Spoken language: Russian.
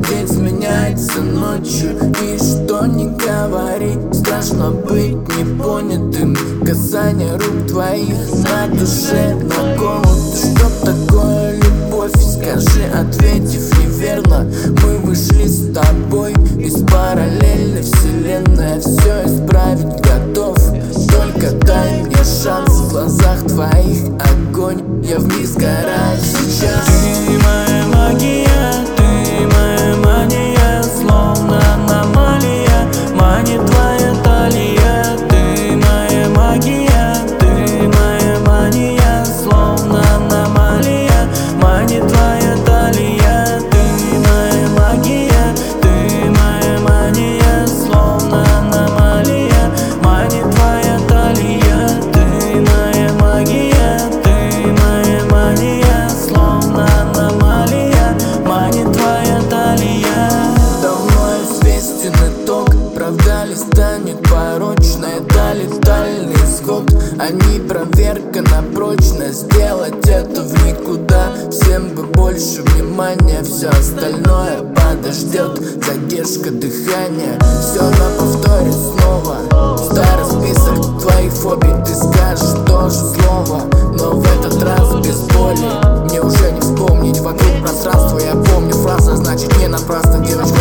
день сменяется ночью. И что ни говори, страшно быть непонятым. Касание рук твоих на душе, на голод. Что такое любовь? Скажи, ответив неверно. Мы вышли с тобой из параллельной вселенной. Все исправить готов, только дай мне шанс. В глазах твоих огонь, я вниз гораю сейчас. Ты моя магия, ты моя мания, словно аномалия, манит твоя талия. Ты моя магия, ты моя мания, словно аномалия, манит твоя талия. Ты моя магия, ты моя мания, словно аномалия, манит твоя талия. Ты моя магия, ты моя мания, словно аномалия, манит твоя талия. Давно известен итог, правда ли станет порочной? Это летальный исход, а не проверка на прочность. Сделать это в никуда, всем бы больше внимания. Все остальное подождет, задержка дыхания. Все на повторе снова, старый список твоих фобий. Ты скажешь тоже слово, но в этот раз без боли. Мне уже не вспомнить вокруг пространства. Я помню фраза, значит не напрасно. Девочка